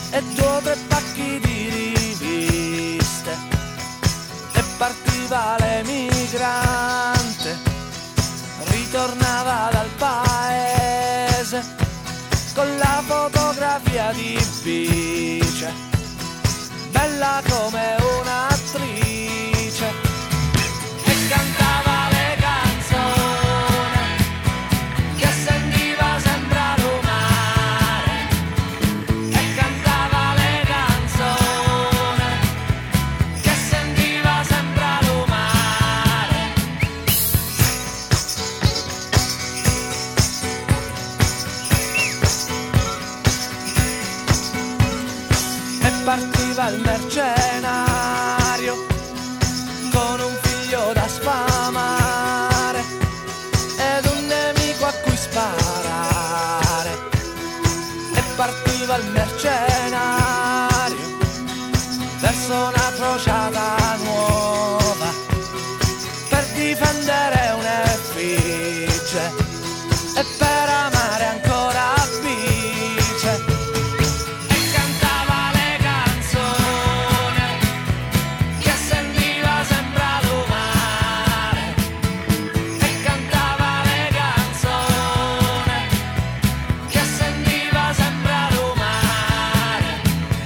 e 2 o 3 pacchi di riviste e partiva l'emigrante, ritornava dal paese con la fotografia di bice, bella come un'attrice, e cantava le canzoni che sentiva sembrare un mare, e cantava le canzoni che sentiva sembrare un mare. E partiva il mercenario con un figlio da sfamare ed un nemico a cui sparare. E partiva il mercenario verso una crociata nuova per difendere un'effigie e per amare ancora Bice. E cantava le canzoni che sentiva sembrare un mare, e cantava le canzoni che sentiva sembrare un mare.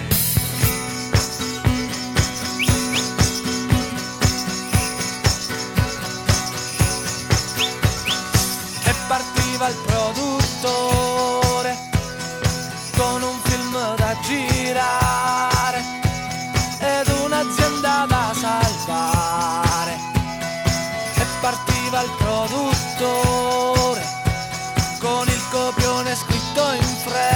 E partiva il produttore con un film da girare ed un'azienda da salvare. E partiva il produttore con il copione scritto in fretta